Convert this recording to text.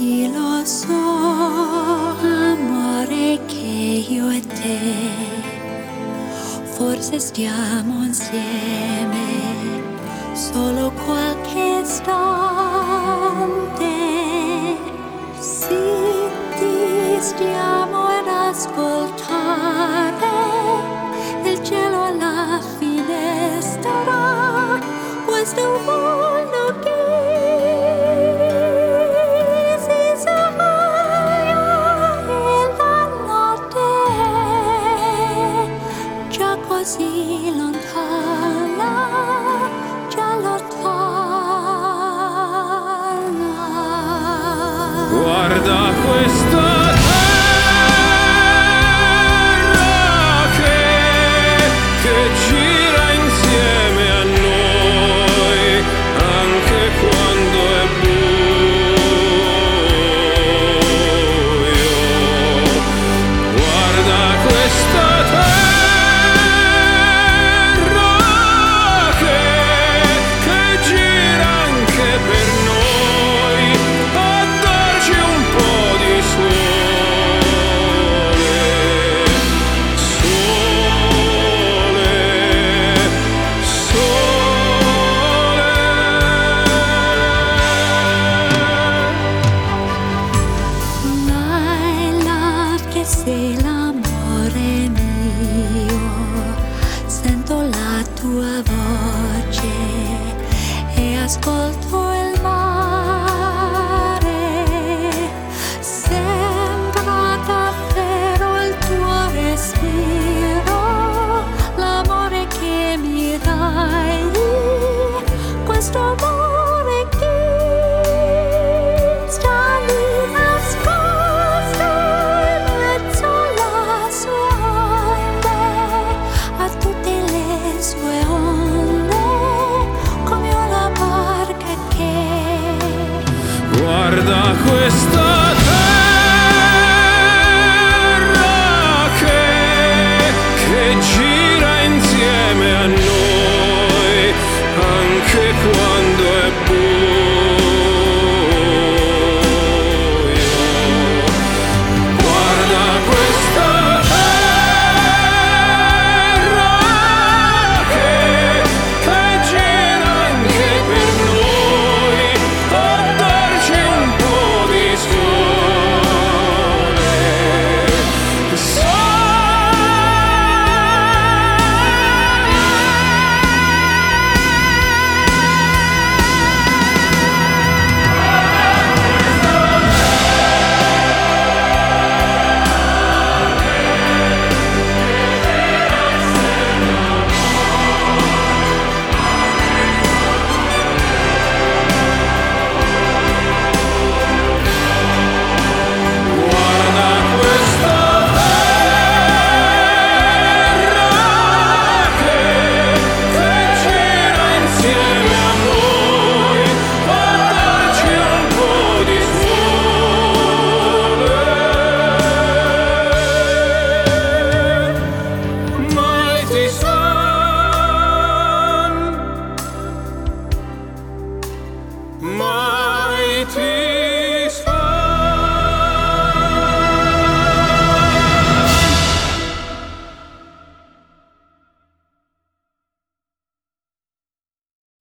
Sì, lo so, amore, che io e te forse stiamo insieme solo qualche istante. Sì, ti stiamo ad ascoltare il cielo alla finestra, questo mondo che così lontana, già lontana. Guarda questa terra che gira insieme a noi, anche quando è buio. Guarda questa terra sei l'amore mio, sento la tua voce e ascolto il mare. Sembra davvero il tuo respiro, l'amore che mi dai, questo amore che sta lì nascosto in mezzo alla sua onde, a tutte le sue onde, come una barca che guarda questa